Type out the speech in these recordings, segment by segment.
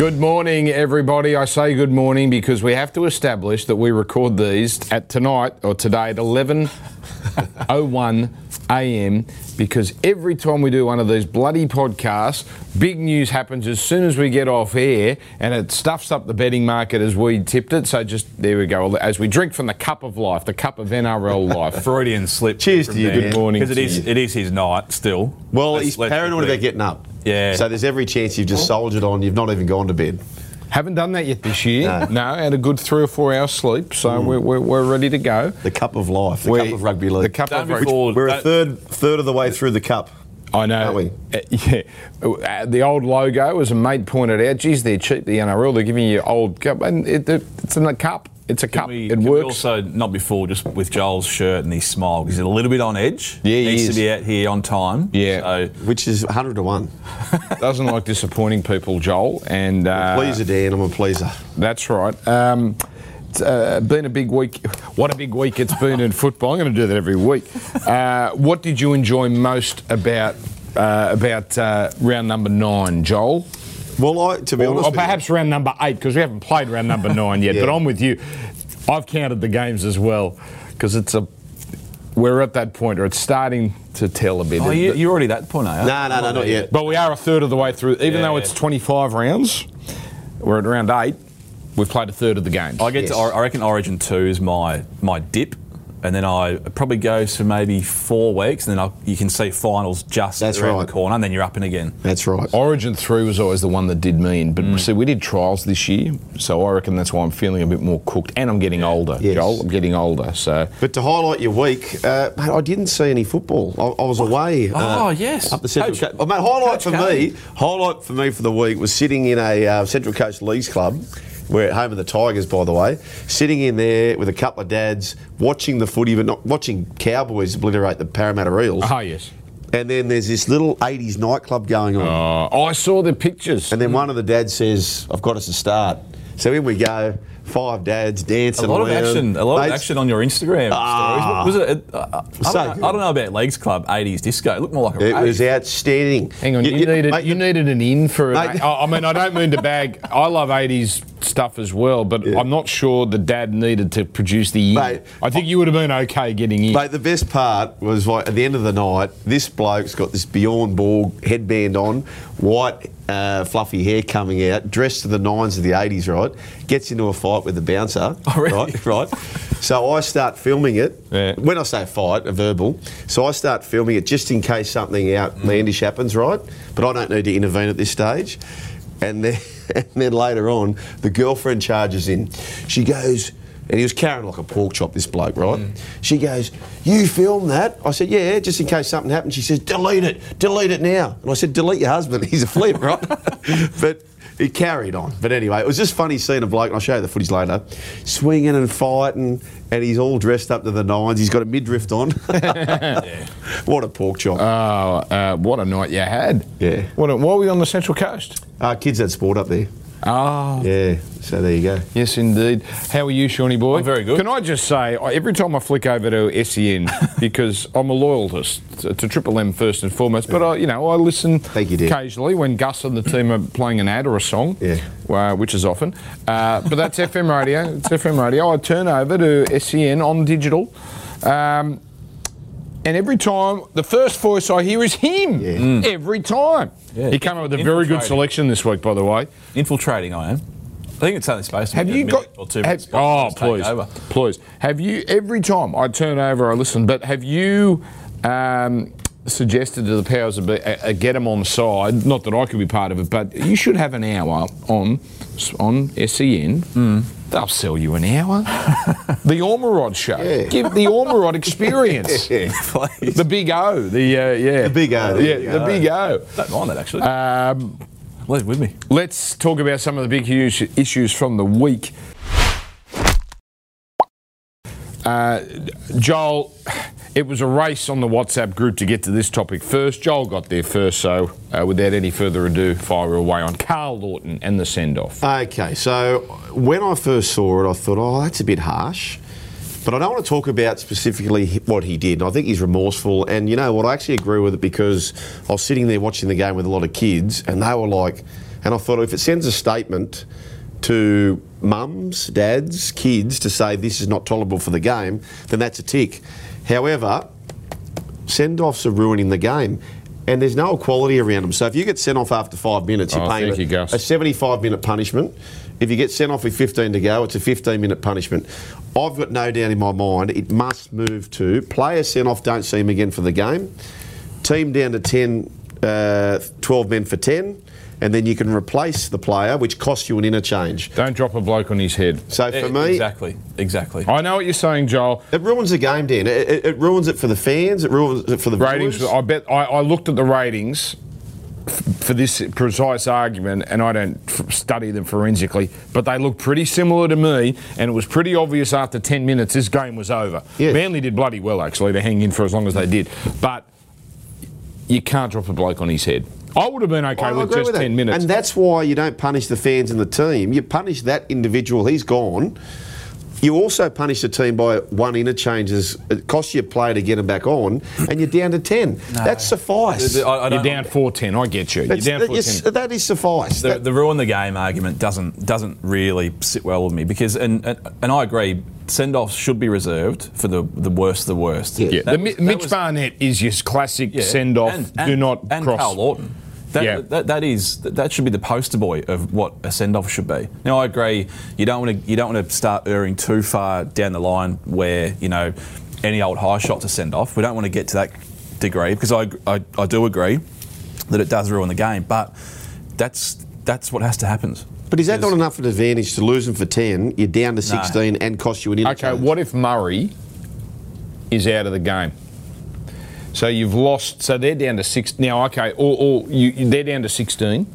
Good morning, everybody. I say good morning because we have to establish that we record these at tonight or today at 11:01 a.m. because every time we do one of these bloody podcasts, big news happens as soon as we get off air and it stuffs up the betting market as we tipped it. So just, there we go, as we drink from the cup of life, the cup of NRL life. Freudian slip. Cheers to you. Good morning. Because it is his night still. Well, he's paranoid about getting up. Yeah. So there's every chance you've just soldiered on, you've not even gone to bed. Haven't done that yet this year. No, had a good 3 or 4 hours sleep, so we're ready to go. The cup of life, the cup of rugby league. The cup of rugby. We're a third of the way through the cup. I know. Aren't we? Yeah. The old logo, as a mate pointed out, geez, they're cheap, the NRL. They're giving you old cup, and it's in a cup. It's a cup. It works. We also, not before, just with Joel's shirt and his smile, because he's a little bit on edge. Yeah, he needs is. to be out here on time. Yeah. So. Which is 100 to 1. Doesn't like disappointing people, Joel. And Pleaser, Dan, I'm a pleaser. That's right. It's been a big week. What a big week it's been in football. I'm going to do that every week. What did you enjoy most about round number 9, Joel? Well, to be honest, or perhaps round number 8, because we haven't played round number 9 yet. Yeah. But I'm with you. I've counted the games as well, because we're at that point where it's starting to tell a bit. Oh, you're already at that point, are you? No, not yet. But we are a third of the way through. Even though it's 25 rounds, we're at round 8. We've played a third of the games. I reckon Origin 2 is my dip. And then I probably go for maybe 4 weeks, and then you can see finals just around the corner, and then you're up and again. That's right. Origin 3 was always the one that did me in. But see, we did trials this year, so I reckon that's why I'm feeling a bit more cooked. And I'm getting older, Yes. Joel. I'm getting older, so... But to highlight your week, mate, I didn't see any football. I was away. Yes. Up the Central Coast. Oh, mate, highlight for me for the week was sitting in a Central Coast Leagues club. We're at home of the Tigers, by the way. Sitting in there with a couple of dads, watching the footy, but not watching Cowboys obliterate the Parramatta Eels. Oh, yes. And then there's this little 80s nightclub going on. I saw the pictures. And then one of the dads says, I've got us a start. So in we go, 5 dads dancing around. A lot of action on your Instagram stories. Was it? I don't know about Leagues Club 80s disco. It looked more like a rave. It was outstanding. Hang on, you needed an in for it. I mean, I don't mean to bag. I love 80s stuff as well, but I'm not sure the dad needed to produce the in. Mate, I think you would have been okay getting in. Mate, the best part was like at the end of the night, this bloke's got this Bjorn Borg headband on, white fluffy hair coming out, dressed to the nines of the 80s, right? Gets into a fight with the bouncer. Oh, really? Right. So I start filming it. Yeah. When I say fight, a verbal. So I start filming it just in case something outlandish happens, right? But I don't need to intervene at this stage. And then later on, the girlfriend charges in. She goes, and he was carrying like a pork chop, this bloke, right? She goes, you filmed that? I said, yeah, just in case something happens. She says, delete it now. And I said, delete your husband, he's a flip, right? But it carried on. But anyway, it was just funny seeing a bloke, and I'll show you the footage later, swinging and fighting, and he's all dressed up to the nines. He's got a midriff on. What a pork chop. Oh, what a night you had. Yeah. Why were we on the Central Coast? Kids had sport up there. Oh. Yeah, so there you go. Yes, indeed. How are you, Shawnee boy? I'm very good. Can I just say, every time I flick over to SEN, because I'm a loyalist to Triple M first and foremost, but I listen occasionally when Gus and the team are playing an ad or a song, which is often. But that's FM radio. It's FM radio. I turn over to SEN on digital. And every time, the first voice I hear is him. Yeah. Every time. Yeah. He came up with a very good selection this week, by the way. Infiltrating, I am. I think it's only supposed to have be you a got, minute or 2 minutes. Please. Have you, every time I turn over, I listen, but have you suggested to the powers that be, get them on side, not that I could be part of it, but you should have an hour on SEN. They'll sell you an hour. The Ormerod show. Yeah. Give the Ormerod experience. The Big O. The Big O. The Big O. Don't mind that, actually. Leave with me. Let's talk about some of the big issues from the week. Joel, it was a race on the WhatsApp group to get to this topic first. Joel got there first, so without any further ado, fire away on Carl Lawton and the send-off. Okay, so when I first saw it, I thought, that's a bit harsh. But I don't want to talk about specifically what he did. I think he's remorseful, and you know what, I actually agree with it because I was sitting there watching the game with a lot of kids, and they were like, And I thought if it sends a statement to mums, dads, kids to say this is not tolerable for the game, then that's a tick. However, send-offs are ruining the game. And there's no equality around them. So if you get sent off after 5 minutes, you're paying a 75-minute punishment. If you get sent off with 15 to go, it's a 15-minute punishment. I've got no doubt in my mind it must move to player sent off, don't see him again for the game. Team down to 10, 12 men for 10. And then you can replace the player, which costs you an interchange. Don't drop a bloke on his head. So for me... Exactly. I know what you're saying, Joel. It ruins the game, Dan. It ruins it for the fans. It ruins it for the ratings. viewers. I looked at the ratings for this precise argument, and I don't study them forensically, but they look pretty similar to me, and it was pretty obvious after 10 minutes this game was over. Yeah. Manly did bloody well, actually, to hang in for as long as they did. But you can't drop a bloke on his head. I would have been okay with just 10 minutes. And that's why you don't punish the fans and the team. You punish that individual. He's gone. You also punish the team by one interchange. It costs you a player to get him back on, and you're down to 10. No. That's suffice. You're down 4-10. I get you. You're down 4-10. Yes, that is suffice. The ruin the game argument doesn't really sit well with me because, and I agree, send-offs should be reserved for the worst of the worst. Yeah. Mitch Barnett is your classic send-off. Do not and cross. Carl Lawton. That should be the poster boy of what a send-off should be. Now I agree, you don't want to start erring too far down the line where any old high shot's a send-off. We don't want to get to that degree because I do agree that it does ruin the game, but that's what has to happen. But is that not enough of an advantage to lose them for 10? You're down to 16 and cost you an interchange. Okay, what if Murray is out of the game? So you've lost. So they're down to 6 now. Okay, they're down to 16.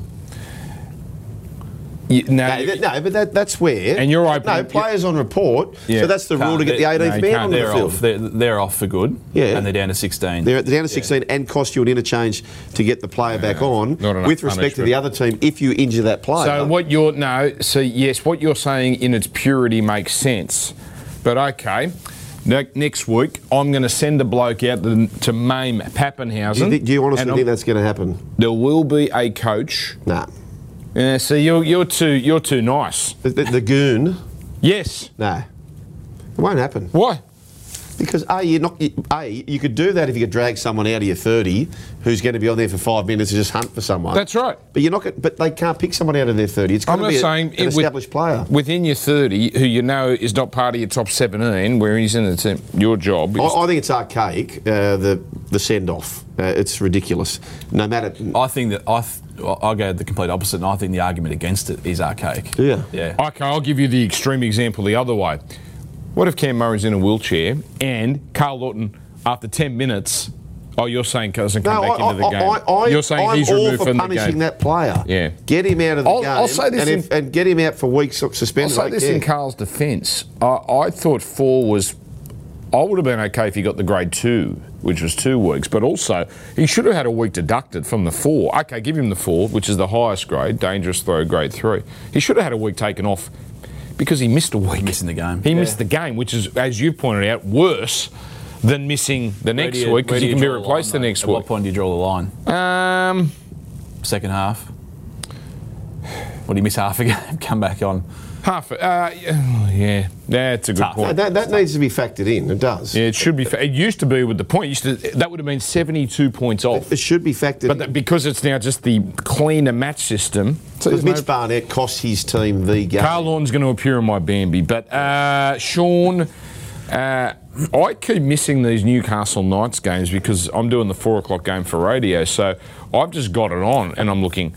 No, but that's where. And you're open. No, players on report. Yeah. So that's the rule to get the 18th man on the field. They're off for good. Yeah. And they're down to 16. They're down to 16 and cost you an interchange to get the player back on. With respect to the other team, if you injure that player. So what you're saying in its purity makes sense, but okay. Next week, I'm going to send a bloke out to maim Pappenhausen. Do you honestly think that's going to happen? There will be a coach. Nah. Yeah, so you're too nice. The goon? Yes. No. It won't happen. Why? Because you could do that if you could drag someone out of your 30 who's going to be on there for 5 minutes and just hunt for someone. That's right. But but they can't pick someone out of their 30. It's going to be an established player within your 30 who is not part of your top 17, where he's in the team. Your job. I think it's archaic. The send off. It's ridiculous. No matter. I think that I'll go the complete opposite, and I think the argument against it is archaic. Yeah. Okay, I'll give you the extreme example the other way. What if Cam Murray's in a wheelchair and Carl Lawton, after 10 minutes, you're saying doesn't come back into the game? You're saying he's removed from the game. I'm all for punishing that player. Yeah. Get him out of the game. I'll say this and get him out for weeks suspended. I'll say this in Carl's defence. I thought 4 was... I would have been okay if he got the grade 2, which was 2 weeks, but also he should have had a week deducted from the 4. Okay, give him the 4, which is the highest grade, dangerous throw, grade 3. He should have had a week taken off because he missed a week. Missing the game. He missed the game, which is, as you pointed out, worse than missing the next week because he can be replaced the next week. At what point do you draw the line? Second half. What do you miss half a game? Come back on. Half. Yeah, that's a good point. That needs to be factored in. It does. Yeah, it should be. It used to be with the point. That would have been 72 points off. It should be factored in. But because it's now just the cleaner match system. Because Mitch Barnett cost his team the game. Carl Lawton's going to appear in my Bambi. But Sean, I keep missing these Newcastle Knights games because I'm doing the 4 o'clock game for radio. So I've just got it on and I'm looking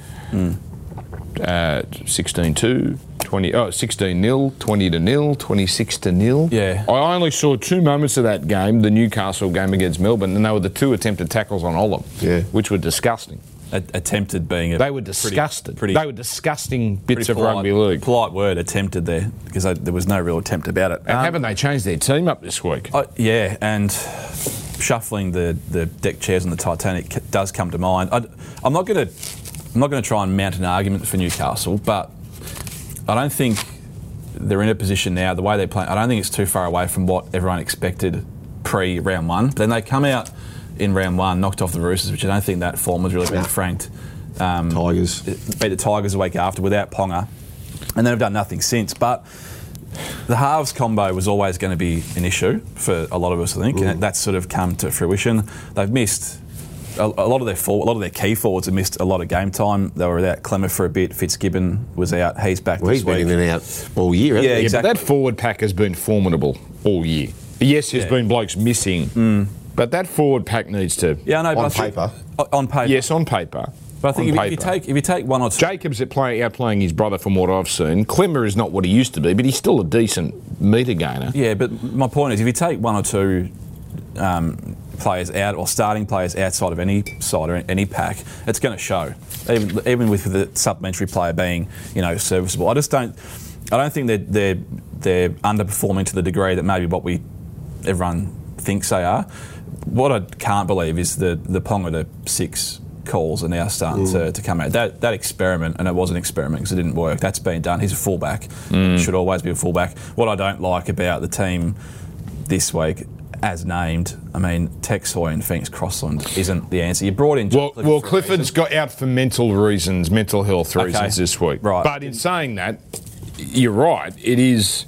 16-2. 16-0, 20-0, 26-0. Yeah. I only saw 2 moments of that game, the Newcastle game against Melbourne, and they were the 2 attempted tackles on Olam, which were disgusting. Attempted being they were disgusted. They were disgusting bits of rugby league. Polite word, attempted there, because there was no real attempt about it. And haven't they changed their team up this week? Yeah, and shuffling the deck chairs on the Titanic does come to mind. I'm not going to try and mount an argument for Newcastle, but I don't think they're in a position now, the way they're playing, I don't think it's too far away from what everyone expected pre-round 1. But then they come out in round 1, knocked off the Roosters, which I don't think that form has really been franked. Tigers. Beat the Tigers a week after without Ponga, and then have done nothing since. But the halves combo was always going to be an issue for a lot of us, I think, and that's sort of come to fruition. They've missed a lot of their key forwards have missed a lot of game time. They were without Clemmer for a bit. Fitzgibbon was out. He's back this He's week. been in and out all year, hasn't he? exactly. But that forward pack has been formidable all year. Yes, there's been blokes missing, but that forward pack needs to. Yeah, I know. On but I think- paper. On paper. Yes, on paper. But I think On if you take one or two. Jacobs outplaying his brother from what I've seen. Clemmer is not what he used to be, but he's still a decent metre gainer. Yeah, but my point is, if you take one or two players out or starting players outside of any side or any pack, it's going to show. Even with the supplementary player being, serviceable. I don't think they're underperforming to the degree that maybe everyone thinks they are. What I can't believe is the Ponga to 6 calls are now starting to come out. That experiment, and it was an experiment because it didn't work, that's been done. He's a fullback. Should always be a fullback. What I don't like about the team this week, as named, I mean, Tex Hoy and Phoenix Crossland isn't the answer. You brought in... Well, Clifford's got out for mental health reasons this week. Right. But in saying that, you're right. It is...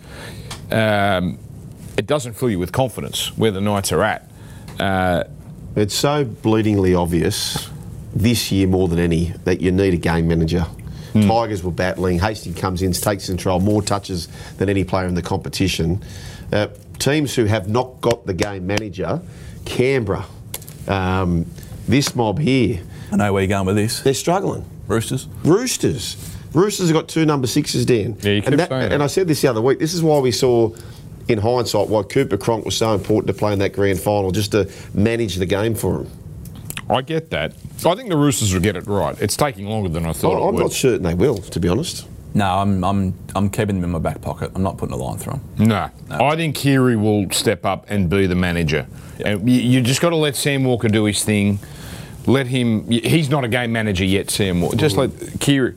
it doesn't fill you with confidence where the Knights are at. It's so bleedingly obvious this year more than any that you need a game manager. Tigers were battling. Hastings comes in, takes control, more touches than any player in the competition. Teams who have not got the game manager, Canberra, this mob here, I know where you're going with this. they're struggling. Roosters? Roosters have got 2 number 6s, Dan. Yeah, you keep saying that. And I said this the other week, this is why we saw, in hindsight, why Cooper Cronk was so important to play in that grand final, just to manage the game for him. I get that. I think the Roosters will get it right. It's taking longer than I thought it I'm would. not certain they will, to be honest. No, I'm keeping them in my back pocket. I'm not putting a line through them. No. I think Keary will step up and be the manager. And you just got to let Sam Walker do his thing. Let him... He's not a game manager yet, Sam Walker. Just let Keary...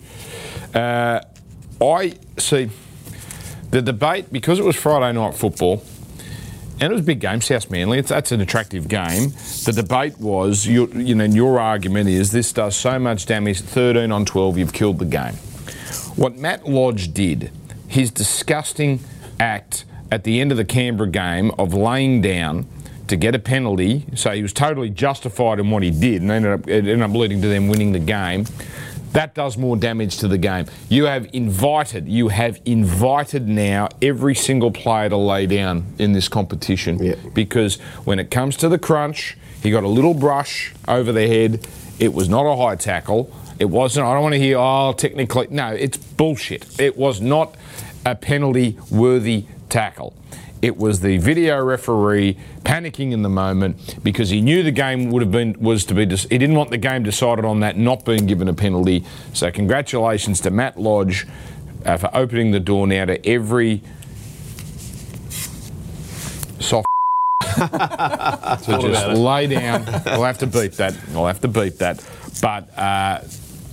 I see the debate, because it was Friday night football, and it was a big game, South Manly. That's an attractive game. The debate was, your argument is this does so much damage, 13 on 12, you've killed the game. What Matt Lodge did, his disgusting act at the end of the Canberra game of laying down to get a penalty, so he was totally justified in what he did, and it ended up leading to them winning the game. That does more damage to the game. You have invited now every single player to lay down in this competition, because when it comes to the crunch, he got a little brush over the head. It was not a high tackle. It wasn't, I don't want to hear, technically. No, it's bullshit. It was not a penalty-worthy tackle. It was the video referee panicking in the moment because he knew the game he didn't want the game decided on that not being given a penalty. So congratulations to Matt Lodge for opening the door now to every soft to just lay down. I'll have to beat that. But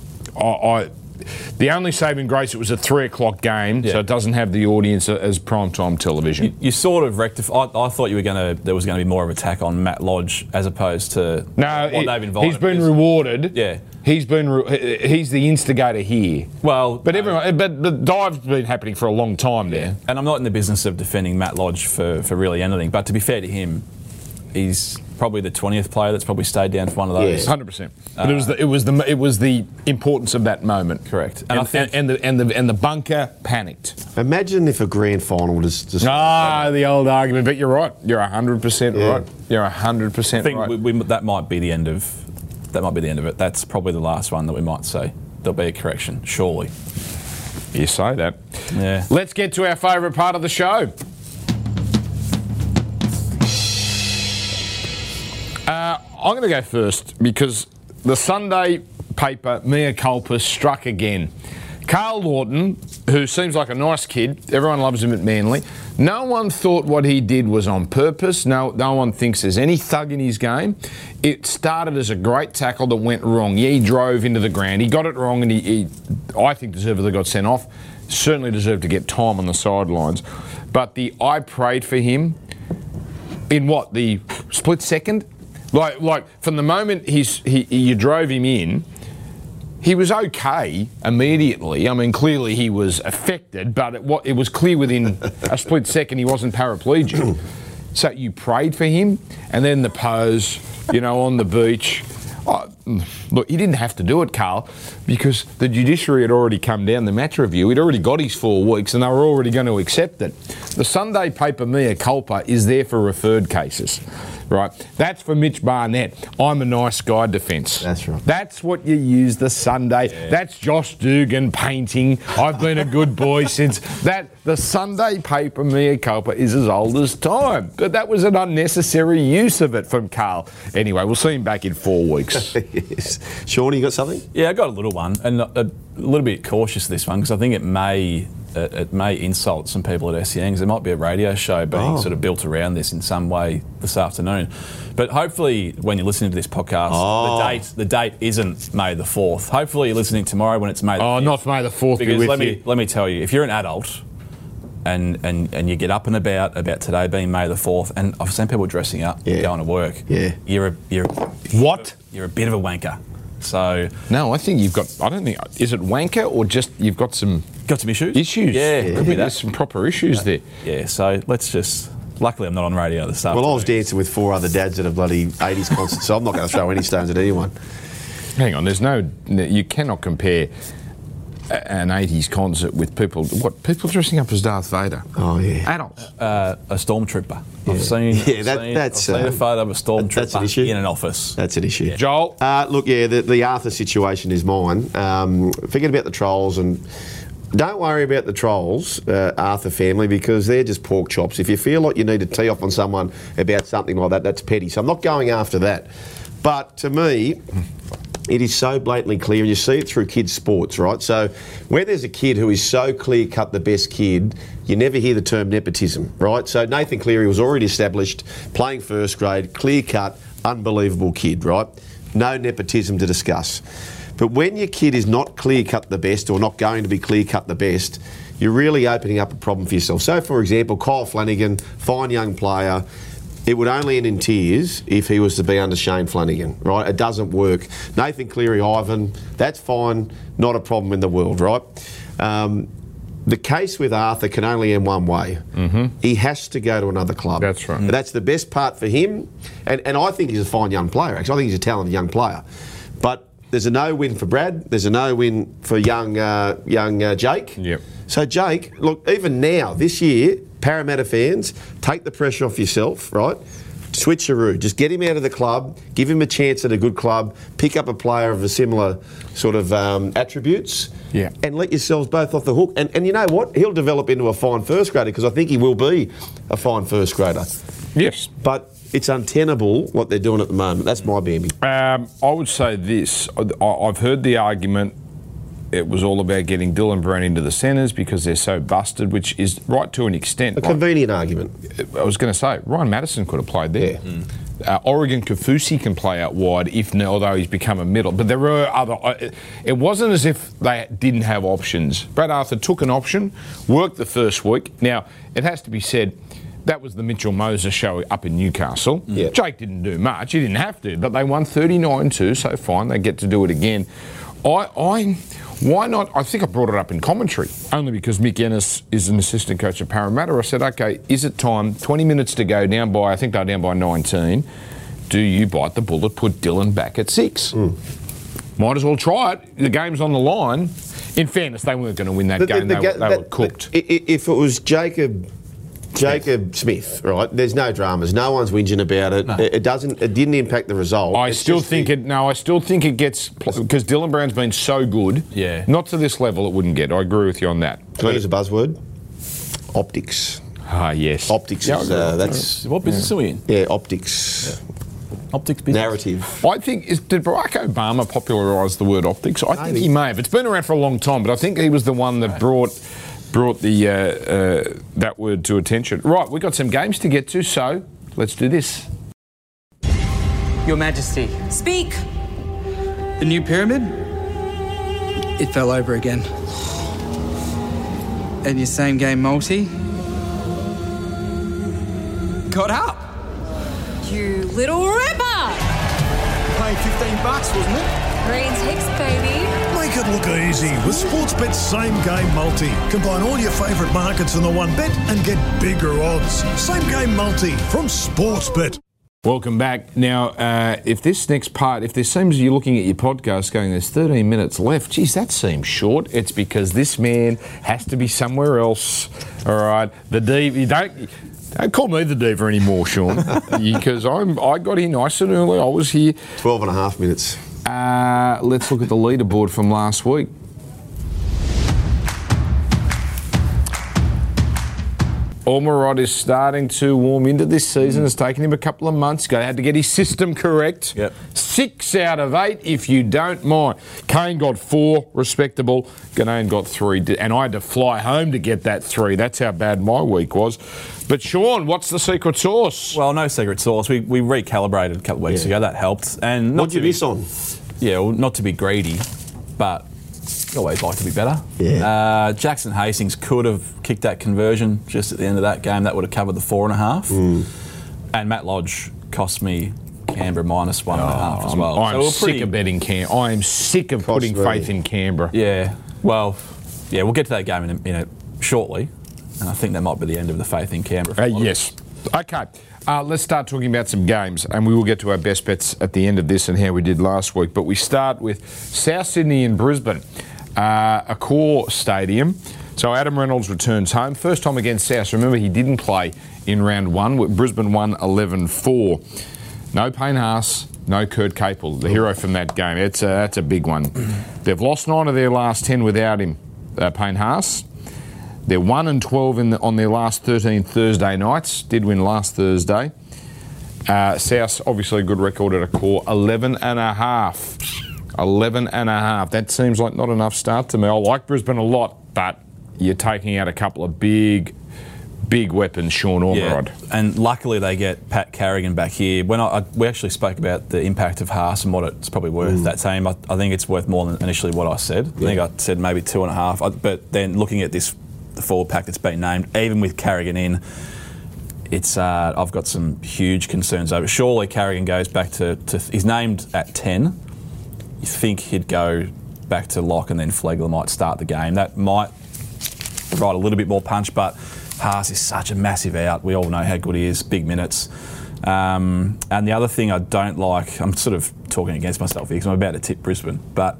the only saving grace, it was a 3 o'clock game, so it doesn't have the audience as primetime television. You sort of rectify. I thought there was going to be more of an attack on Matt Lodge as opposed to what they've invited. He's been rewarded. Yeah. He's the instigator here. Well, but the dive's been happening for a long time there. And I'm not in the business of defending Matt Lodge for really anything. But to be fair to him, he's probably the 20th player that's probably stayed down for one of those. 100%. But it was the importance of that moment. Correct. And the bunker panicked. Imagine if a grand final just the old argument. But you're right. You're 100% right. You're 100% I think right. that might be the end of it. That's probably the last one that we might say. There'll be a correction, surely. You say that. Yeah. Let's get to our favourite part of the show. I'm going to go first because the Sunday paper, mea culpa, struck again. Carl Lawton, who seems like a nice kid, everyone loves him at Manly, no one thought what he did was on purpose. No one thinks there's any thug in his game. It started as a great tackle that went wrong. Yeah, he drove into the ground. He got it wrong and he I think, deservedly got sent off. Certainly deserved to get time on the sidelines. But I prayed for him in the split second? Like from the moment you drove him in, he was okay immediately. I mean, clearly he was affected, but it was clear within a split second he wasn't paraplegic. So you prayed for him, and then the pose, on the beach. Look, he didn't have to do it, Carl, because the judiciary had already come down the match review. He'd already got his 4 weeks, and they were already going to accept it. The Sunday paper mea culpa is there for referred cases, right? That's for Mitch Barnett. I'm a nice guy defence. That's right. That's what you use the Sunday. Yeah. That's Josh Dugan painting. I've been a good boy since that. The Sunday paper mea culpa is as old as time. But that was an unnecessary use of it from Carl. Anyway, we'll see him back in 4 weeks. Yes. Sean, you got something? Yeah, I got a little one, and a little bit cautious this one because I think it may insult some people at SEN because there might be a radio show being sort of built around this in some way this afternoon. But hopefully, when you're listening to this podcast, the date isn't May the 4th. Hopefully, you're listening tomorrow when it's May the 5th. Oh, not May the 4th. Because let me tell you, if you're an adult and you get up and about today being May the 4th, and I've seen people dressing up, going to work. Yeah, you're what? You're a bit of a wanker. So no, I think you've got. I don't think is it wanker or just you've got some issues. Issues. Yeah, could be there's some proper issues there. Yeah. So let's just. Luckily, I'm not on radio this afternoon. Well, I was dancing with 4 other dads at a bloody 80s concert, so I'm not going to throw any stones at anyone. Hang on, you cannot compare an 80s concert with people dressing up as Darth Vader. Oh yeah, adults. A stormtrooper. Yeah. I've seen I've seen a photo of a stormtrooper that's an issue. In an office. That's an issue. Yeah. Joel, look, the Arthur situation is mine. Forget about the trolls and. Don't worry about the trolls, Arthur family, because they're just pork chops. If you feel like you need to tee off on someone about something like that, that's petty. So I'm not going after that. But to me, it is so blatantly clear, and you see it through kids' sports, right? So where there's a kid who is so clear-cut the best kid, you never hear the term nepotism, right? So Nathan Cleary was already established, playing first grade, clear-cut, unbelievable kid, right? No nepotism to discuss. But when your kid is not clear-cut the best or not going to be clear-cut the best, you're really opening up a problem for yourself. So, for example, Kyle Flanagan, fine young player, it would only end in tears if he was to be under Shane Flanagan, right? It doesn't work. Nathan Cleary, Ivan, that's fine, not a problem in the world, right? The case with Arthur can only end one way. Mm-hmm. He has to go to another club. That's right. That's the best part for him. And I think he's a fine young player, actually. I think he's a talented young player. But there's a no-win for Brad. There's a no-win for young Jake. Yep. So, Jake, look, even now, this year, Parramatta fans, take the pressure off yourself, right? Switcheroo. Just get him out of the club, give him a chance at a good club, pick up a player of a similar sort of attributes, and let yourselves both off the hook. And you know what? He'll develop into a fine first grader because I think he will be a fine first grader. Yes. But it's untenable what they're doing at the moment. That's my Bambi. I would say this. I've heard the argument it was all about getting Dylan Brown into the centres because they're so busted, which is right to an extent. A convenient argument. I was going to say, Ryan Madison could have played there. Yeah. Oregon Kafusi can play out wide, although he's become a middle. But there were other... It wasn't as if they didn't have options. Brad Arthur took an option, worked the first week. Now, it has to be said... That was the Mitchell Moses show up in Newcastle. Yeah. Jake didn't do much. He didn't have to, but they won 39-2, so fine. They get to do it again. Why not? I think I brought it up in commentary, only because Mick Ennis is an assistant coach at Parramatta. I said, OK, is it time? 20 minutes to go, I think they're down by 19. Do you bite the bullet, put Dylan back at 6? Might as well try it. The game's on the line. In fairness, they weren't going to win that game. They were cooked. If it was Jacob Smith, right? There's no dramas. No one's whinging about it. No. It didn't impact the result. I still think it gets because Dylan Brown's been so good. Yeah. Not to this level, it wouldn't get. I agree with you on that. Can I use a buzzword? Optics. Ah, yes. Optics is that's what business are we in? Yeah, optics. Yeah. Optics business. Narrative. I think did Barack Obama popularise the word optics? I think he may have. It's been around for a long time, but I think he was the one that brought the that word to attention. Right, we've got some games to get to, so let's do this. Your Majesty. Speak. The new pyramid? It fell over again. And your same game multi? Got up. You little ripper! Paying $15, wasn't it? Green ticks, baby. My Make it look easy with Sportsbet's Same Game Multi. Combine all your favourite markets in the one bet and get bigger odds. Same Game Multi from Sportsbet. Welcome back. Now, if this next part, if there seems you're looking at your podcast going, there's 13 minutes left, geez, that seems short. It's because this man has to be somewhere else. All right, the diva. You don't call me the diva anymore, Sean, because I got here nice and early. I was here 12 and a half minutes. Let's look at the leaderboard from last week. Ormerod is starting to warm into this season. It's taken him a couple of months ago. He had to get his system correct. Yep. 6 out of 8, if you don't mind. Kane got 4, respectable. Ganane got 3. And I had to fly home to get that 3. That's how bad my week was. But Sean, what's the secret sauce? Well, no secret sauce. We recalibrated a couple of weeks ago. That helped. And What'd you miss on? Yeah, well, not to be greedy, but you always like to be better. Yeah. Jackson Hastings could have kicked that conversion just at the end of that game. That would have covered the 4.5. And Matt Lodge cost me Canberra minus 1.5 as well. I'm sick of betting Canberra. I am sick of putting faith in Canberra. Yeah. Well, yeah, we'll get to that game in a shortly. And I think that might be the end of the faith in Canberra. Yes. Okay. Let's start talking about some games, and we will get to our best bets at the end of this and how we did last week. But we start with South Sydney and Brisbane, Accor Stadium. So Adam Reynolds returns home. First time against South. Remember, he didn't play in round 1. Brisbane won 11-4. No Payne Haas, no Kurt Capel, the hero from that game. That's a big one. They've lost 9 of their last 10 without him, Payne Haas. They're 1-12 on their last 13 Thursday nights. Did win last Thursday. South, obviously a good record at Accor. 11.5. 11.5. That seems like not enough start to me. I like Brisbane a lot, but you're taking out a couple of big weapons, Sean Ormerod. Yeah. And luckily they get Pat Carrigan back here. When we actually spoke about the impact of Haas and what it's probably worth that team. I think it's worth more than initially what I said. I think I said maybe 2.5. But then looking at the forward pack that's been named, even with Carrigan in, it's I've got some huge concerns over it. Surely Carrigan goes back to he's named at 10. You think he'd go back to lock and then Flegler might start the game. That might provide a little bit more punch, but Haas is such a massive out. We all know how good he is, big minutes. And the other thing I don't like, I'm sort of talking against myself here because I'm about to tip Brisbane, but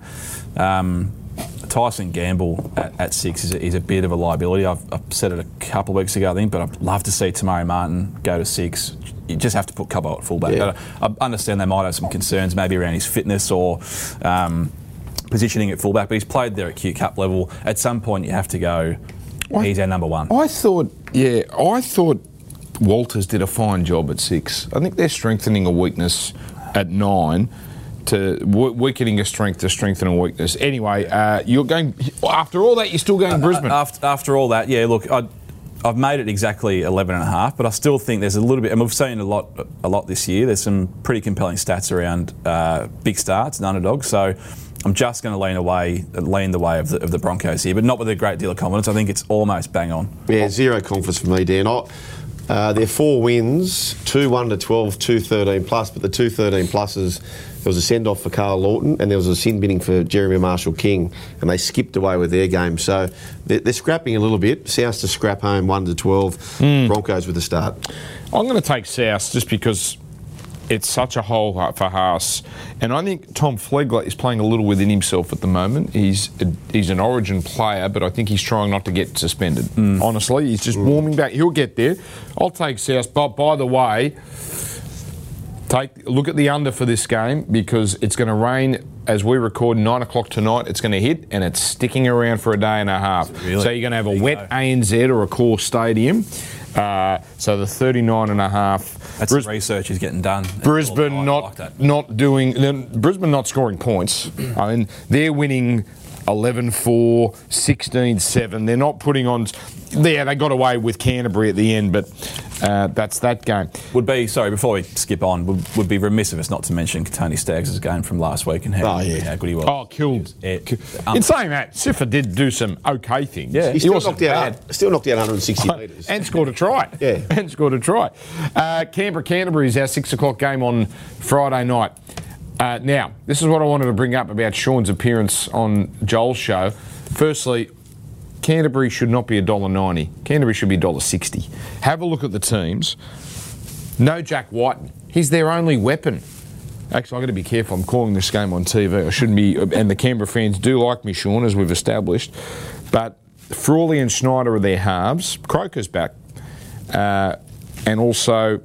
Tyson Gamble at 6 is a bit of a liability. I've said it a couple of weeks ago, I think, but I'd love to see Tamari Martin go to 6. You just have to put Cobbo at fullback. Yeah. But I understand they might have some concerns maybe around his fitness or positioning at fullback, but he's played there at Q Cup level. At some point you have to go, he's our number 1. I thought Walters did a fine job at 6. I think they're strengthening a weakness at 9 to weakening a strength to strengthen a weakness. Anyway, you're going, after all that, you're still going Brisbane. After all that, yeah, look, I've made it exactly 11.5, but I still think there's a little bit, and we've seen a lot this year. There's some pretty compelling stats around big starts and underdogs. So I'm just going to lean the way of the Broncos here, but not with a great deal of confidence. I think it's almost bang on. Yeah, zero confidence for me, Dan. Their 4 wins, 2 1-12, 2 13 plus, but the 2 13 pluses, there was a send-off for Carl Lawton and there was a sin binning for Jeremy Marshall-King, and they skipped away with their game. So they're scrapping a little bit. South to scrap home 1-12, Broncos with the start. I'm going to take South just because it's such a hole for Haas. And I think Tom Flegler is playing a little within himself at the moment. He's an Origin player, but I think he's trying not to get suspended. Honestly, he's just warming back. He'll get there. I'll take South. But by the way, look at the under for this game because it's going to rain as we record 9 o'clock tonight. It's going to hit and it's sticking around for a day and a half. Really? So you're going to have a wet ANZ or a Accor Stadium. So the 39.5. That's some research is getting done. Brisbane Brisbane not scoring points. I mean, they're winning 11-4, 16-7. They're not putting on. Yeah, they got away with Canterbury at the end, but that's that game. Before we skip on, would be remiss of us not to mention Tony Staggs' game from last week and how good he was. Oh, killed. In saying that, Siffer did do some okay things. Yeah, he still knocked out 160 metres. And scored a try. Yeah. And scored a try. Canberra-Canterbury is our 6 o'clock game on Friday night. Now, this is what I wanted to bring up about Sean's appearance on Joel's show. Firstly, Canterbury should not be $1.90. Canterbury should be $1.60. Have a look at the teams. No Jack Whiten. He's their only weapon. Actually, I've got to be careful. I'm calling this game on TV. I shouldn't be. And the Canberra fans do like me, Sean, as we've established. But Frawley and Schneider are their halves. Croker's back. And also...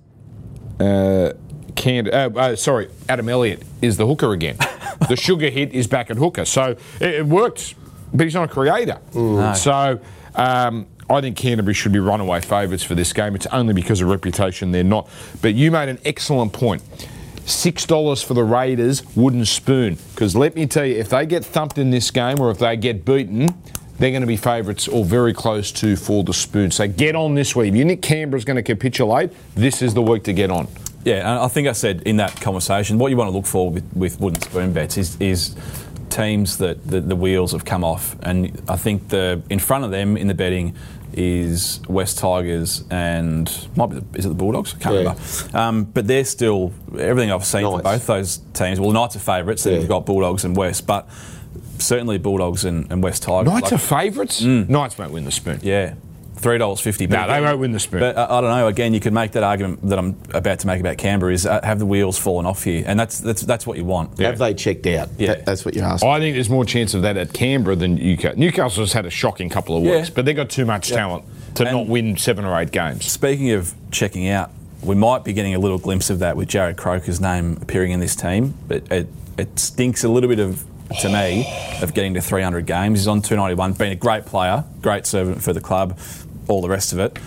Adam Elliott is the hooker again. The sugar hit is back at hooker. So it worked, but he's not a creator. No. So I think Canterbury should be runaway favourites for this game. It's only because of reputation they're not. But you made an excellent point. $6 for the Raiders, wooden spoon. Because let me tell you, if they get thumped in this game or if they get beaten, they're going to be favourites or very close to for the spoon. So get on this week. If you think Canberra's going to capitulate, this is the week to get on. Yeah, and I think I said in that conversation, what you want to look for with wooden spoon bets is teams that the wheels have come off. And I think in front of them in the betting is West Tigers and is it the Bulldogs? I can't remember. But they're still, everything I've seen for both those teams, well, the Knights are favourites. They've got Bulldogs and West, but certainly Bulldogs and West Tigers. Knights are favourites? Knights won't win the spoon. Yeah. $3.50. No, they won't win the spoon. But I don't know. Again, you could make that argument that I'm about to make about Canberra is have the wheels fallen off here, and that's what you want. Yeah. Have they checked out? Yeah, that's what you're asking. I think there's more chance of that at Canberra than Newcastle. Newcastle's had a shocking couple of weeks, but they've got too much talent to not win 7 or 8 games. Speaking of checking out, we might be getting a little glimpse of that with Jared Croker's name appearing in this team, but it stinks a little bit to me of getting to 300 games. He's on 291, been a great player, great servant for the club, all the rest of it.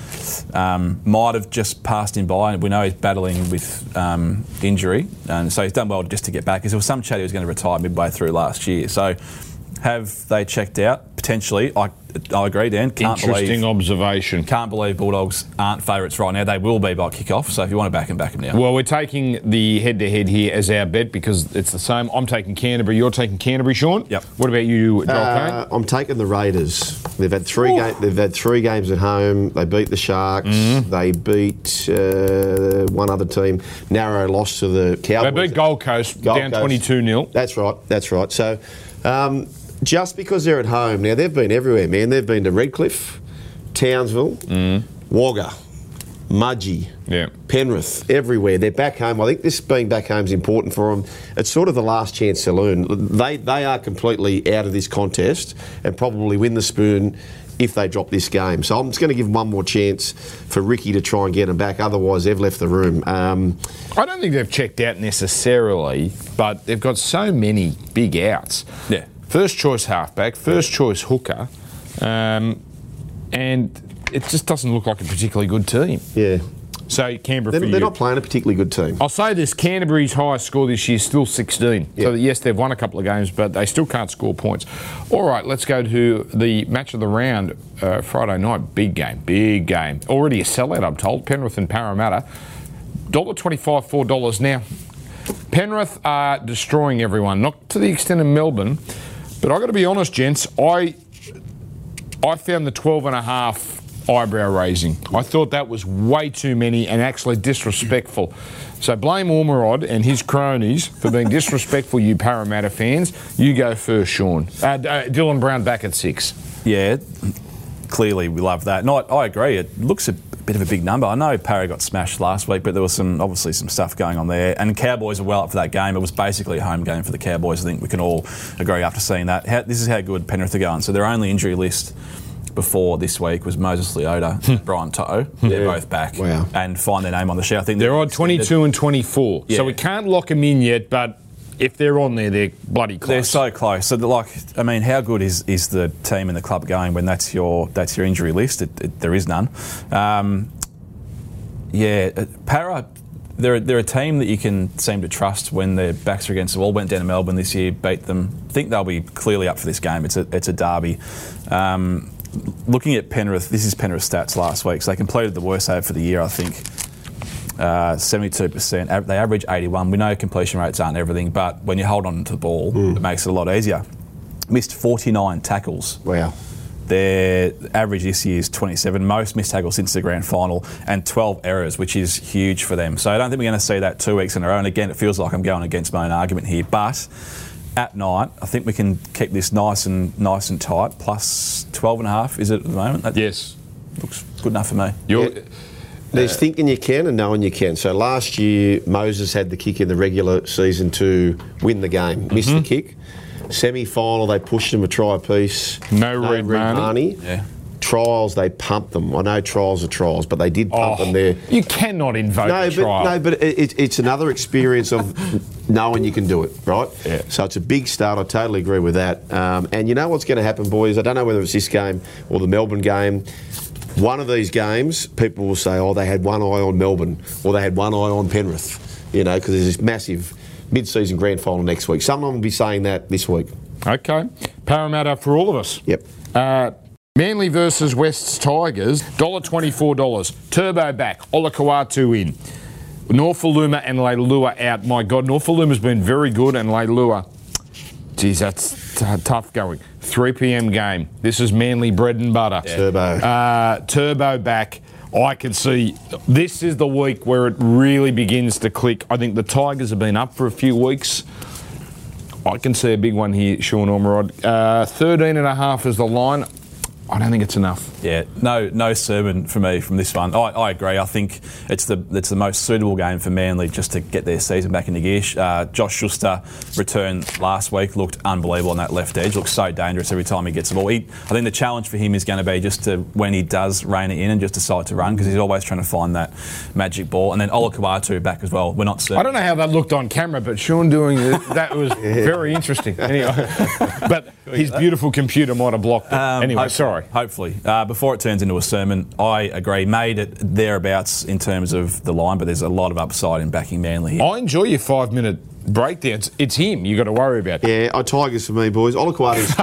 Might have just passed him by. We know he's battling with injury, and so he's done well just to get back. Because there was some chat he was going to retire midway through last year. So have they checked out? Potentially. I agree, Dan. Interesting observation. Can't believe Bulldogs aren't favourites right now. They will be by kick-off, so if you want to back them now. Well, we're taking the head-to-head here as our bet because it's the same. I'm taking Canterbury. You're taking Canterbury, Sean? Yep. What about you, Joel Kane? I'm taking the Raiders. They've had 3 games. They've had 3 games at home. They beat the Sharks. They beat one other team. Narrow loss to the Cowboys. They beat Gold Coast down 22-0. That's right. So... just because they're at home. Now, they've been everywhere, man. They've been to Redcliffe, Townsville, Wagga, Mudgee, Penrith, everywhere. They're back home. I think this being back home is important for them. It's sort of the last chance saloon. They are completely out of this contest and probably win the spoon if they drop this game. So I'm just going to give them one more chance for Ricky to try and get them back. Otherwise, they've left the room. I don't think they've checked out necessarily, but they've got so many big outs. Yeah. First choice halfback, first choice hooker, and it just doesn't look like a particularly good team. Yeah. So Canberra they're not playing a particularly good team. I'll say this, Canterbury's highest score this year is still 16. Yep. So yes, they've won a couple of games, but they still can't score points. All right, let's go to the match of the round, Friday night. Big game. Already a sellout, I'm told. Penrith and Parramatta. $1.25, $4 now. Penrith are destroying everyone, not to the extent of Melbourne. But I've got to be honest, gents, I found the 12.5 eyebrow raising. I thought that was way too many and actually disrespectful. So blame Ormerod and his cronies for being disrespectful, you Parramatta fans. You go first, Sean. Dylan Brown back at 6. Yeah, clearly we love that. No, I agree. It looks a bit of a big number. I know Parra got smashed last week, but there was obviously some stuff going on there. And Cowboys were well up for that game. It was basically a home game for the Cowboys. I think we can all agree after seeing that. This is how good Penrith are going. So their only injury list before this week was Moses Leota, Brian To'o. They're both back. Wow. And find their name on the show. I think they're on 22 and 24. Yeah. So we can't lock them in yet, but if they're on there, they're bloody close. They're so close. So, how good is the team and the club going when that's your injury list? There is none. Parra, they're a team that you can seem to trust when their backs are against the wall. Went down to Melbourne this year, beat them. I think they'll be clearly up for this game. It's a derby. Looking at Penrith, this is Penrith stats last week. So they completed the worst save for the year, I think. 72%. They average 81. We know completion rates aren't everything, but when you hold on to the ball, it makes it a lot easier. Missed 49 tackles. Wow. Their average this year is 27, most missed tackles since the grand final, and 12 errors, which is huge for them. So I don't think we're going to see that 2 weeks in a row. And again, it feels like I'm going against my own argument here, but at night, I think we can keep this nice and tight. Plus 12.5, is it at the moment? That Yes. looks good enough for me. There's thinking you can and knowing you can. So last year, Moses had the kick in the regular season to win the game. Missed the kick. Semi-final, they pushed him a try apiece. No Reid Marnie. Yeah. Trials, they pumped them. I know trials are trials, but they did pump them there. You cannot invoke a trial. No, but it's another experience of knowing you can do it, right? Yeah. So it's a big start. I totally agree with that. And you know what's going to happen, boys? I don't know whether it's this game or the Melbourne game. One of these games, people will say, oh, they had one eye on Melbourne or they had one eye on Penrith, you know, because there's this massive mid-season grand final next week. Someone will be saying that this week. Okay. Parramatta for all of us. Yep. Manly versus West's Tigers, $24. Turbo back, Olakau'atu in. Norfoluma and Leilua out. My God, Norfoluma's been very good and Leilua, geez, that's tough going. 3 p.m. game. This is Manly bread and butter. Yeah. Turbo back. I can see this is the week where it really begins to click. I think the Tigers have been up for a few weeks. I can see a big one here, Sean Ormerod. 13.5 is the line. I don't think it's enough. Yeah, no sermon for me from this one. I agree. I think it's the most suitable game for Manly just to get their season back into gear. Josh Schuster returned last week, looked unbelievable on that left edge. Looks so dangerous every time he gets the ball. I think the challenge for him is going to be just to, when he does rein it in and just decide to run, because he's always trying to find that magic ball. And then Olakau'atu back as well. We're not certain. I don't know how that looked on camera, but Sean doing that was very interesting. Anyway, but his beautiful computer might have blocked it. Anyway, sorry. Hopefully. Before it turns into a sermon, I agree. Made it thereabouts in terms of the line, but there's a lot of upside in backing Manly here. I enjoy your 5-minute breakdowns. It's him you got to worry about. Yeah, Tigers for me, boys. Olakau'atu's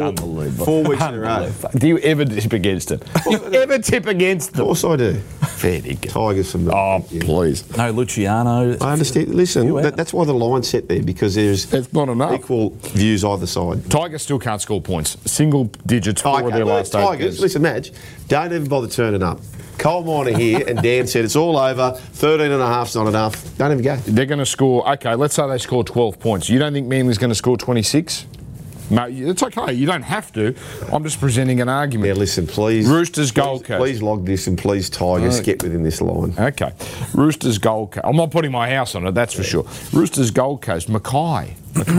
4 weeks in a row. Do you ever tip against it? Do you ever tip against Of them? course I do. Fair dinkum. Tigers for me. Oh, Yeah. please. No Luciano. I understand. Listen, You out. that's why the line's set there, because there's It's not enough. equal views either side. Tigers still can't score points. Single digits for their last 8 Tigers, games. listen, Madge, don't even bother turning up. Coal Miner here, and Dan said it's all over. 13.5's not enough. Don't even go. They're going to score, okay, let's say they score 12 points. You don't think Manly's going to score 26? No, it's okay. You don't have to. I'm just presenting an argument. Yeah, listen, please. Roosters Gold Coast. Please log this, and please Tigers get within this line. Okay. Roosters Gold Coast. I'm not putting my house on it, that's for sure. Roosters Gold Coast. Mackay.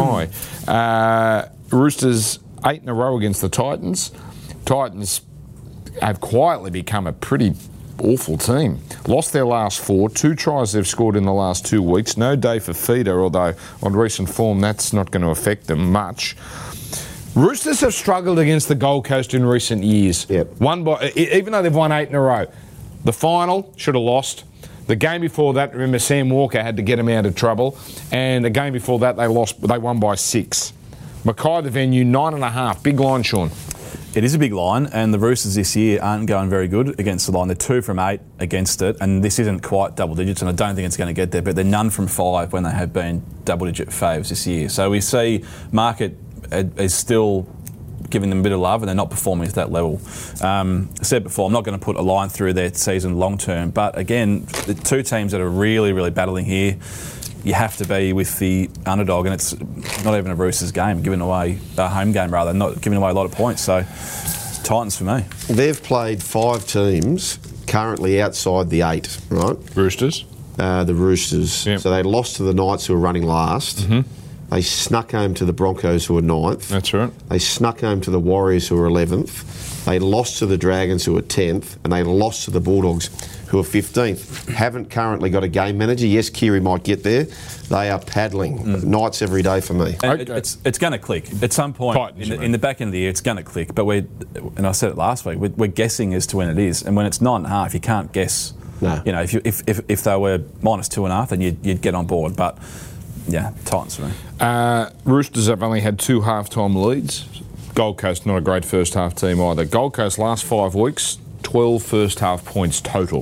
Roosters 8 in a row against the Titans. Titans have quietly become a pretty awful team. Lost their last 4. 2 tries they've scored in the last 2 weeks. No day for Feeder, although on recent form that's not going to affect them much. Roosters have struggled against the Gold Coast in recent years. Yep. Even though they've won 8 in a row. The final, should have lost. The game before that, remember, Sam Walker had to get them out of trouble. And the game before that, they won by 6. Mackay, the venue, 9.5. Big line, Sean. It is a big line, and the Roosters this year aren't going very good against the line. They're 2 from 8 against it, and this isn't quite double digits, and I don't think it's going to get there, but they're none from 5 when they have been double-digit faves this year. So we see market is still giving them a bit of love, and they're not performing at that level. I said before, I'm not going to put a line through their season long-term, but again, the 2 teams that are really, really battling here, you have to be with the underdog, and it's not even a Roosters game, giving away a home game rather, not giving away a lot of points. So Titans for me. They've played 5 teams currently outside the 8, right? Roosters. The Roosters. Yep. So they lost to the Knights, who were running last. Mm-hmm. They snuck home to the Broncos, who were 9th. That's right. They snuck home to the Warriors, who were 11th. They lost to the Dragons, who were 10th. And they lost to the Bulldogs, who are 15th. Haven't currently got a game manager. Yes, Kiri might get there. They are paddling. Knights every day for me. And it's going to click. At some point Titans, in the back end of the year, it's going to click. But and I said it last week, we're guessing as to when it is. And when it's 9.5, you can't guess. No. You know, if they were -2.5, then you'd get on board. But yeah, Titans for me. Roosters have only had 2 half-time leads. Gold Coast, not a great first-half team either. Gold Coast last 5 weeks, 12 first-half points total.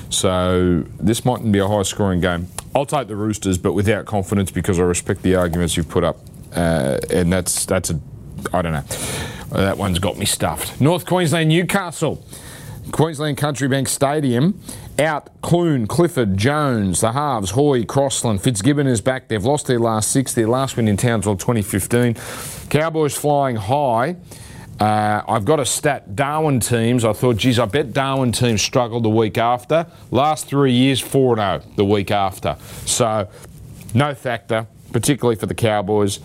So this mightn't be a high-scoring game. I'll take the Roosters, but without confidence, because I respect the arguments you've put up. And that's I don't know. That one's got me stuffed. North Queensland, Newcastle. Queensland Country Bank Stadium. Out Clune, Clifford, Jones, the halves, Hoy, Crossland, Fitzgibbon is back. They've lost their last 6. Their last win in Townsville 2015. Cowboys flying high. I've got a stat. Darwin teams, I thought, geez, I bet Darwin teams struggled the week after. Last 3 years, 4-0 the week after. So, no factor, particularly for the Cowboys.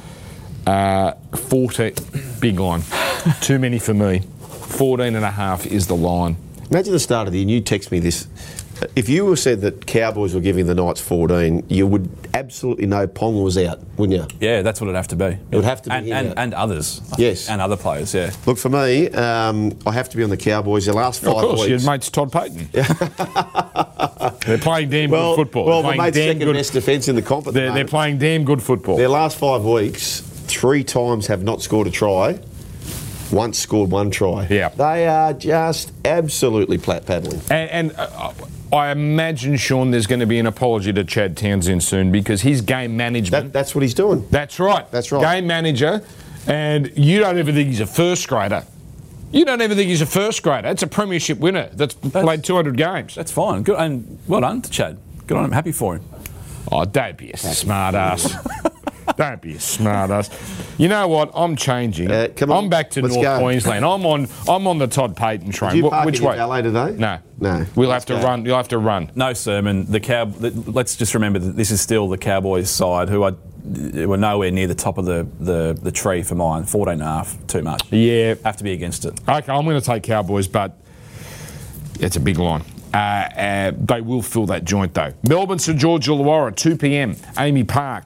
14, big line. Too many for me. 14.5 is the line. Imagine the start of the year, and you text me this. If you said that Cowboys were giving the Knights 14, you would absolutely know Ponga was out, wouldn't you? Yeah, that's what it'd have to be. It would have to be and others. Yes. And other players, yeah. Look, for me, I have to be on the Cowboys. The last 5 Of course, weeks. your mate's Todd Payton. They're playing damn good football. Well, the mate's second best defence in the comp at the They're moment. playing damn good football. Their last 5 weeks, 3 times have not scored a try. Once scored 1 try. Yeah. They are just absolutely paddling. And I imagine, Sean, there's going to be an apology to Chad Townsend soon because his game management... That's what he's doing. That's right. That's right. Game manager, and you don't ever think he's a first grader. You don't ever think he's a first grader. It's a premiership winner that's played 200 games. That's fine. Good, and well done to Chad. Good on him. Happy for him. Oh, don't be a smart ass. Don't be a smart ass. You know what? I'm changing. Come on, I'm back to let's North go. Queensland. I'm on the Todd Payton train. Did you park Which in way? LA today? No. We'll have to run. You'll have to run. No sermon. Let's just remember that this is still the Cowboys side who were nowhere near the top of the tree for mine. 14.5, too much. Yeah. Have to be against it. Okay, I'm going to take Cowboys, but it's a big line. They will fill that joint though. Melbourne St George Illawarra, 2 p.m. Amy Park,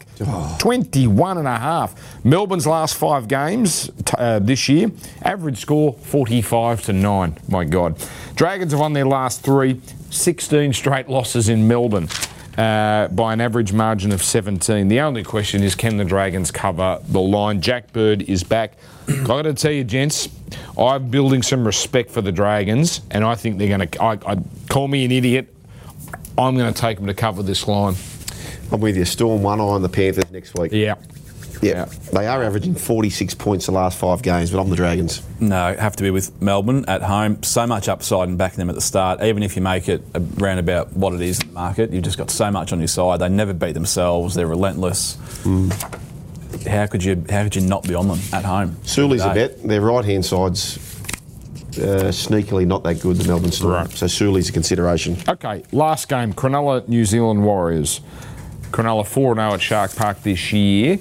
21.5. Melbourne's last 5 games this year, average score 45-9. My God. Dragons have won their last 3, 16 straight losses in Melbourne. By an average margin of 17. The only question is, can the Dragons cover the line? Jack Bird is back. I've got to tell you, gents, I'm building some respect for the Dragons, and I think they're going to... call me an idiot. I'm going to take them to cover this line. I'm with you. Storm 1 eye on the Panthers next week. Yeah. Yeah. They are averaging 46 points the last 5 games, but I'm the Dragons. No, have to be with Melbourne at home. So much upside in backing them at the start. Even if you make it around about what it is in the market, you've just got so much on your side. They never beat themselves. They're relentless. How could you not be on them at home? Sully's a bet. Their right-hand side's sneakily not that good, the Melbourne Storm. Right. So Sully's a consideration. Okay, last game, Cronulla, New Zealand Warriors. Cronulla 4-0 at Shark Park this year.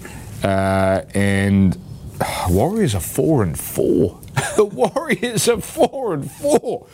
And Warriors are 4-4. The Warriors are 4-4.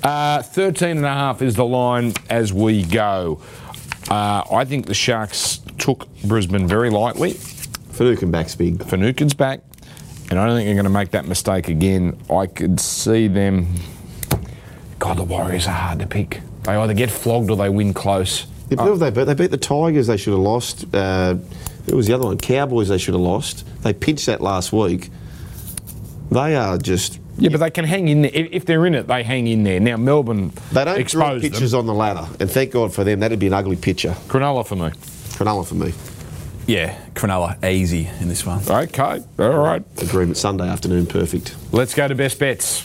13.5 is the line as we go. I think the Sharks took Brisbane very lightly. Finucane back's big. Finucane's back, and I don't think they're going to make that mistake again. I could see them... God, the Warriors are hard to pick. They either get flogged or they win close. Yeah, but they beat the Tigers, they should have lost. Who was the other one? Cowboys, they should have lost. They pinched that last week. They are just... Yeah, but they can hang in there. If they're in it, they hang in there. Now, Melbourne They don't draw expose pitches them. on the ladder, and thank God for them. That'd be an ugly picture. Cronulla for me. Cronulla for me. Yeah, Cronulla, easy in this one. Okay, all right. Agreement. Sunday afternoon, perfect. Let's go to best bets.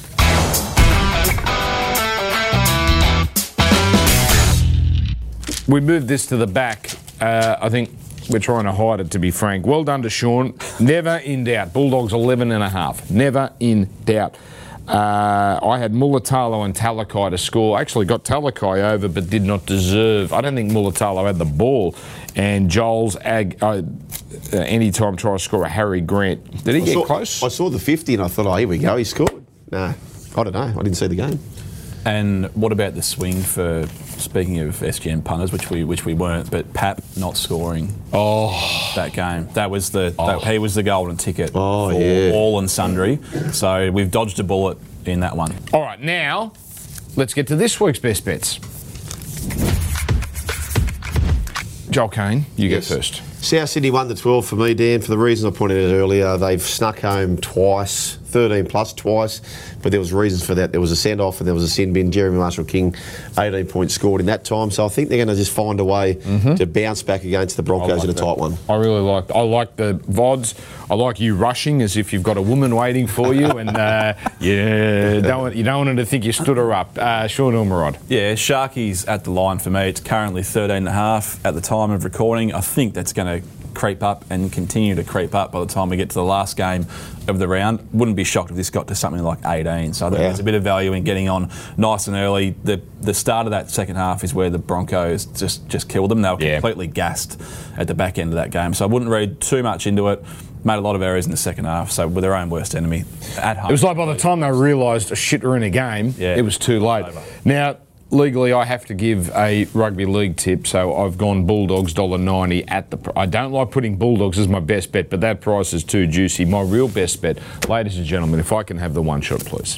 We moved this to the back. I think we're trying to hide it, to be frank. Well done to Sean. Never in doubt. Bulldogs 11.5. Never in doubt. I had Mulatalo and Talakai to score. Actually got Talakai over, but did not deserve. I don't think Mulatalo had the ball. And Joel's anytime try to score a Harry Grant. Did he get close? I saw the 50 and I thought, here we go, he scored. No, I don't know. I didn't see the game. And what about the swing for, speaking of SGN punters, which we weren't, but Pap not scoring that game. That was he was the golden ticket for all and sundry. So we've dodged a bullet in that one. All right, now let's get to this week's best bets. Joel Kane, you Yes. go first. South Sydney 1-12 for me, Dan, for the reason I pointed out earlier. They've snuck home twice, 13 plus twice, but there was reasons for that. There was a send-off and there was a sin bin. Jeremy Marshall-King, 18 points scored in that time. So I think they're going to just find a way to bounce back against the Broncos in a tight one. I like the VODs. I like you rushing as if you've got a woman waiting for you, and you don't want her to think you stood her up. Sean Ormerod. Yeah, Sharkies at the line for me. It's currently 13.5 at the time of recording. I think that's going to creep up and continue to creep up by the time we get to the last game of the round. Wouldn't be shocked if this got to something like 18. So I think there's a bit of value in getting on nice and early. The start of that second half is where the Broncos just killed them. They were completely gassed at the back end of that game. So I wouldn't read too much into it. Made a lot of errors in the second half, so we're their own worst enemy at home. It was like by the time they realised shit were in a game, it was too late. Now, legally, I have to give a rugby league tip, so I've gone Bulldogs $1.90 at the. I don't like putting Bulldogs as my best bet, but that price is too juicy. My real best bet, ladies and gentlemen, if I can have the one shot, please.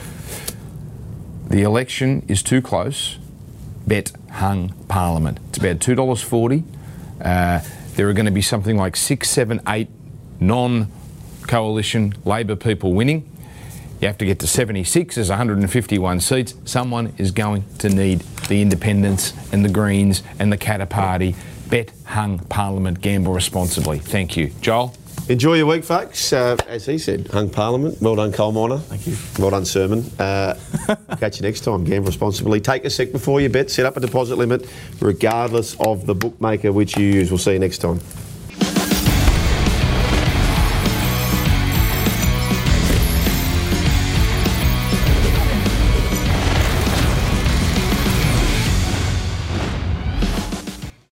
The election is too close. Bet Hung Parliament. It's about $2.40. There are going to be something like 6, 7, 8 non-coalition Labor people winning. You have to get to 76, there's 151 seats. Someone is going to need the independents and the Greens and the Katter Party. Bet Hung Parliament, gamble responsibly. Thank you. Joel? Enjoy your week, folks. As he said, Hung Parliament. Well done, coal miner. Thank you. Well done, Sermon. Catch you next time. Gamble responsibly. Take a sec before you bet. Set up a deposit limit regardless of the bookmaker which you use. We'll see you next time.